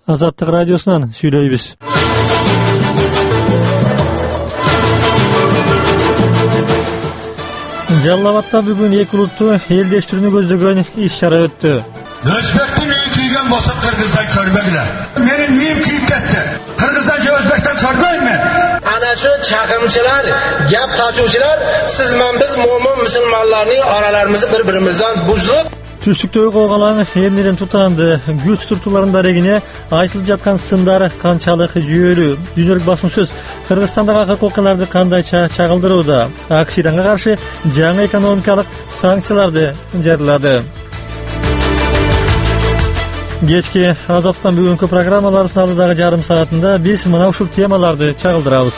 Азаттык радиосунан сүйлөйбүз. Жалал-Абадта бүгүн эки улуттуу элдештирүүнү көздөгөн иш-чара өттү. Өзбектин үйүн кийген болсо Кыргыздан көрбөгүлөр. Менин үйүм кийип кетти. Кыргыздан же Өзбектен көрбөймүн. Ana shu chaqimchilar, gap tashuvchilar, siz men biz mo'min musulmonlarning oralarimizni bir-birimizdan buzib Түштүктөгү колгалаң эмнеден тутанды, күч структураларынын дарегине айтылып жаткан сындар канчалык жүйөлүү? Дүйнөлүк басым сөз Кыргызстандагы акыркы окуяларды кандайча чагылдырууда? АКШ Иранга каршы жаңы экономикалык санкцияларды жарыялады. Кечки Азаттан бүгүнкү программаларыбыздын алдыдагы жарым саатында биз мына ушул темаларды чагылдырабыз.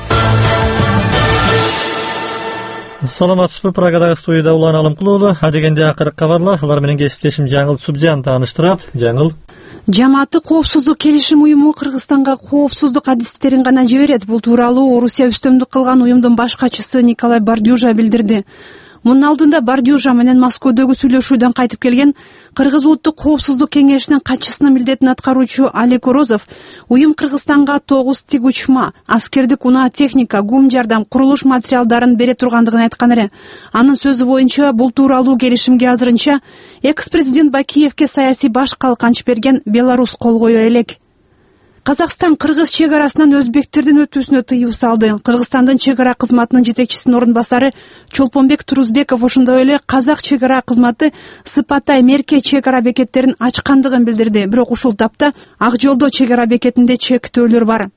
Саламатсызбы, Прагадагы студияда Улан Алымкулуулу, адегенде акыркы кабарлар, алар менен кесиптешим Жаңыл Субжан тааныштырат. Жаңыл. Жамааттык коопсуздук келишим уюму Кыргызстанга коопсуздук адистерин гана жиберет. Бул тууралуу Орусия үстөмдүк кылган уюмдун баш катчысы Николай Бардюжа билдирди. Мунун алдында Бардюжа менен Москвадагы сүйлөшүүдөн кайтып келген Кыргыз улуттук коопсуздук кеңешинин катчысынын милдетин аткаруучу Алик Орозов уюм Кыргызстанга 9 тик учма, аскердик унаа техника, гум жардам, курулуш материалдарын бере тургандыгын айткан эле. Анын сөзү боюнча бул тууралуу келишимге азырынча экс-президент Бакиевке саясий баш калканч берген Беларусь кол кое элек. Казакстан Кыргыз чек арасынан өзбектердин өтүүсүнө тыюу салды. Кыргызстандын чек ара кызматынын жетекчисинин орун басары Чолпонбек Турузбеков ошондой эле казак чек ара кызматы Сыпатай Мерке чек ара бекеттерин ачкандыгын билдирди. Бирок ушул тапта Ак Жолдо чек ара бекетинде чектөөлөр бар.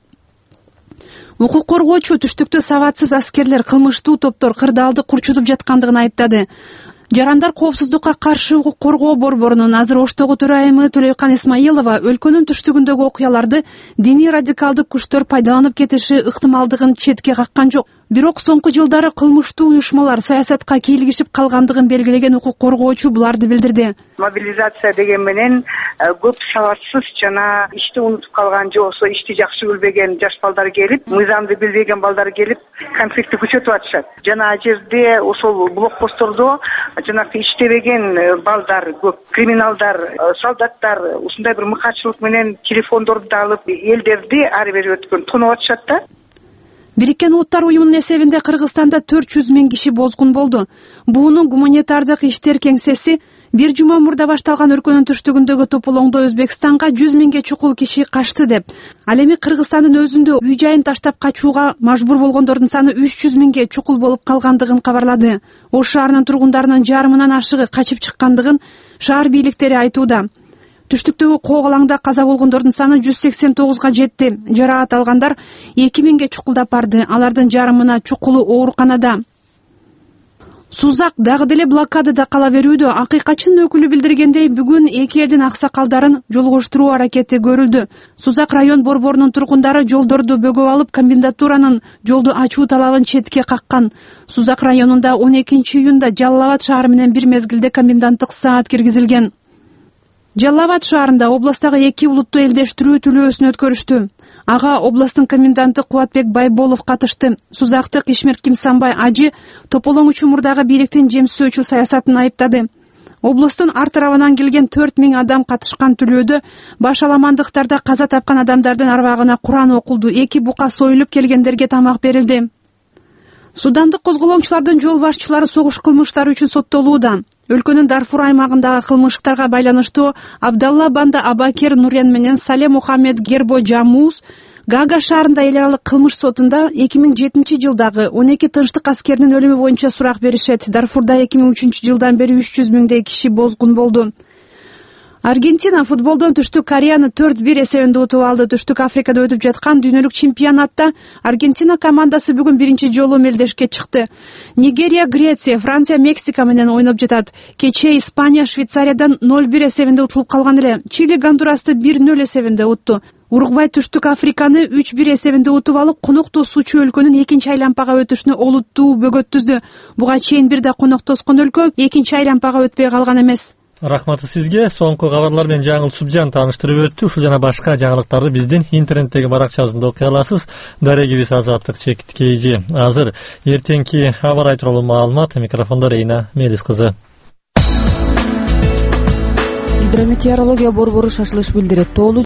Укук коргоочу түштүктө сабатсыз аскерлер, кылмыштуу топтор кырдаалды курчутуп жаткандыгын айыптады. Жарандар коопсуздукка каршы укук коргоо борборунун азыр Оштогу төрайымы Төлөйкан Исмаилова өлкөнүн түштүгүндөгү окуяларды диний радикалдык күчтөр пайдаланып кетиши ыктымалдыгын четке каккан жок. Бирок соңку жылдары кылмыштуу уюшмалар саясатка кийлигишип калгандыгын белгилеген укук коргоочу буларды билдирди. Мобилизация деген менен көп сабатсыз жана ишти унутуп калган же болсо ишти жакшы билбеген жаш балдар келип, мыйзамды билбеген балдар келип конфликтти күчөтүп атышат. Жана ал жерде ошол блокпосттордо жанагы иштебеген балдар көп, криминалдар, солдаттар ушундай бир мыкаачылык менен телефондорду алып элдерди ары бери өткөн тонуп атышат да. Бириккен Улуттар уюмунун эсебинде Кыргызстанда 400 000 киши бозгун болду. Буунун гуманитардык иштер кеңсеси бир жума мурда башталган өлкөнүн түштүгүндөгү тополоңдо Өзбекстанга 100 000 чукул киши качты деп. Ал эми Кыргызстандын өзүндө үй жайын таштап качууга мажбур болгондордун саны 300 000 чукул болуп калгандыгын кабарлады. Ош шаарынын тургундарынын жарымынан ашыгы качып чыккандыгын шаар бийликтери айтууда. Түштүктөгү Коголаңда каза болгондордун саны 189га жетти. Жараат алгандар 2000 чукулдап барды. Алардын жарымына чукулу ооруканада. Сузак дагы деле блокадада кала берүүдө. Акыйкатчынын өкүлү билдиргендей, бүгүн эки элдин аксакалдарын жолугуштуруу аракети көрүлдү. Сузак район борборунун тургундары жолдорду бөгөп алып, комендатуранын жолду ачуу талабын четке каккан. Сузак районунда 12 июнда Жалал-Абад шаары менен бир мезгилде коменданттык саат киргизилген. Жалал-Абад шаарында областагы эки улуттуу элдештирүү түлөөсүн өткөрүштү. Ага областтын коменданты Кубатбек Байболов катышты. Сузактык Ишмер Кимсанбай Ажы тополоң учурдагы бийликтин жемсөөчү саясатын айыптады. Областын ар тарабынан келген 4000 адам катышкан түлөөдө баш аламандыктарда каза тапкан адамдардын арбагына Куран окулду, эки бука союлуп келгендерге тамак берилди. Судандык козголоңчулардын жол башчылары согуш кылмыштары үчүн соттолууда. Өлкөнүн Дарфур аймагындагы кылмыштарга байланыштуу Абдалла Банда Абакер Нурен менен Сале Мухаммед Гербо Жамуз Гага шаарында эл аралык кылмыш сотунда 2007 жылдагы 12 тынчтык аскердин өлүмү боюнча сурак беришет. Дарфурда 2003 жылдан бери 300 000 киши бозгун болду. Аргентина футболдон Түштүк Кореяны 4-1 эсебинде утуп алды. Түштүк Африкада өтүп жаткан дүйнөлүк чемпионатта Аргентина командасы бүгүн биринчи жолу мелдешке чыкты. Нигерия, Греция, Франция, Мексика менен ойноп жатат. Кечээ Испания Швейцариядан 0-1 эсебинде утулуп калган эле. Чили Гондурасты 1-0 эсебинде утту. Уругвай Түштүк Африканы 3-1 эсебинде утуп алып, коноктосуучу өлкөнүн экинчи айлампага өтүшүнө олуттуу бөгөттүздү. Буга чейин бир да коноктоскон өлкө экинчи айлампага өтпөй калган эмес. Рахматы сизге. Соңку кабарлар менен Жаңыл Субжан тааныштырып өттү. Ушул жана башка жаңылыктарды биздин интернеттеги баракчабызда окуй аласыз. Дарегибиз Азаттык ЧКЖ. Азыр эртеңки аба ырайы тууралуу маалымат. Микрофондо Рейна Мелис кызы. Гидрометеорология борбору шашылыш билдирет.